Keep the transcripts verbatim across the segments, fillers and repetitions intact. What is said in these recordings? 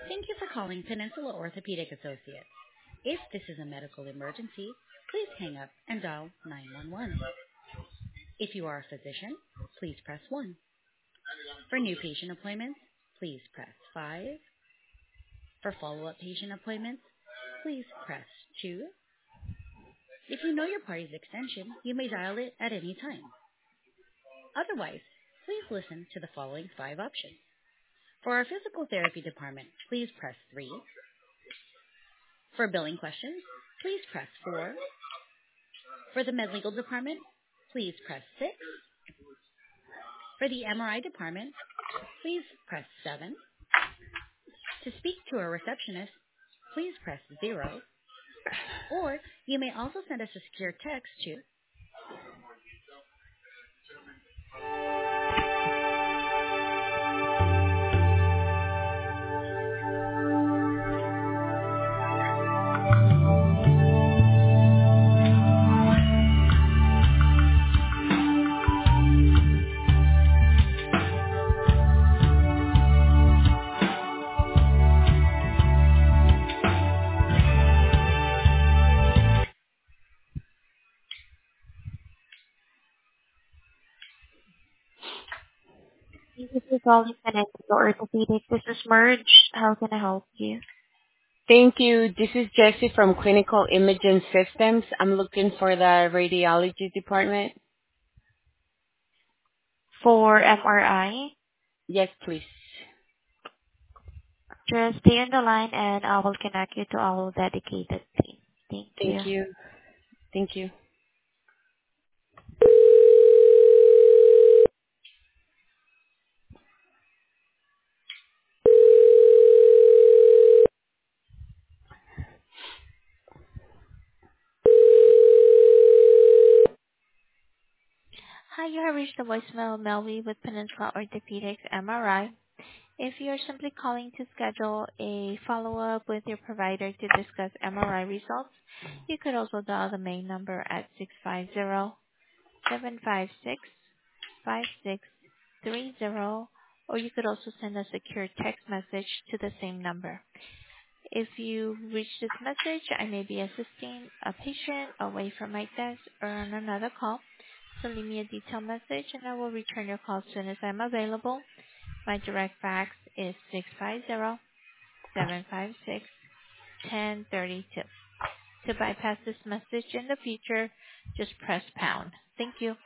Thank you for calling Peninsula Orthopedic Associates. If this is a medical emergency, please hang up and dial nine one one. If you are a physician, please press one. For new patient appointments, please press five. For follow-up patient appointments, please press two. If you know your party's extension, you may dial it at any time. Otherwise, please listen to the following five options. For our physical therapy department, please press three. For billing questions, please press four. For the med-legal department, please press six. For the M R I department, please press seven. To speak to a receptionist, please press zero. Or you may also send us a secure text to Thank you for calling Connected to Orthopedic. This is Merge. How can I help you? Thank you. This is Jessie from Clinical Imaging Systems. I'm looking for the radiology department. For M R I, Yes, please. just stay on the line and I will connect you to our dedicated team. Thank you. Thank you. Thank you. Hi, you have reached the voicemail Melvi with Peninsula Orthopedics M R I. If you're simply calling to schedule a follow-up with your provider to discuss M R I results, you could also dial the main number at six five zero, seven five six, five six three zero, or you could also send a secure text message to the same number. If you reach this message, I may be assisting a patient away from my desk or on another call. So leave me a detailed message and I will return your call as soon as I'm available. My direct fax is six five zero, seven five six, one zero three two. To bypass this message in the future, just press pound. Thank you.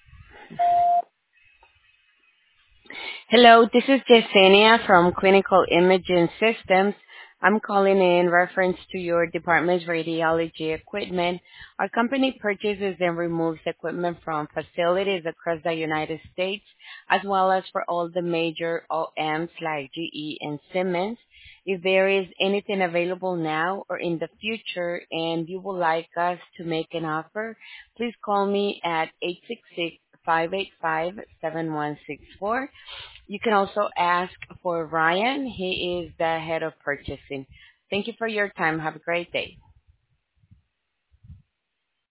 Hello, this is Yesenia from Clinical Imaging Systems. I'm calling in reference to your department's radiology equipment. Our company purchases and removes equipment from facilities across the United States, as well as for all the major O Ms like G E and Siemens. If there is anything available now or in the future and you would like us to make an offer, please call me at eight six six, five eight five, seven one six four. You can also ask for Ryan. He is the head of purchasing. Thank you for your time. Have a great day.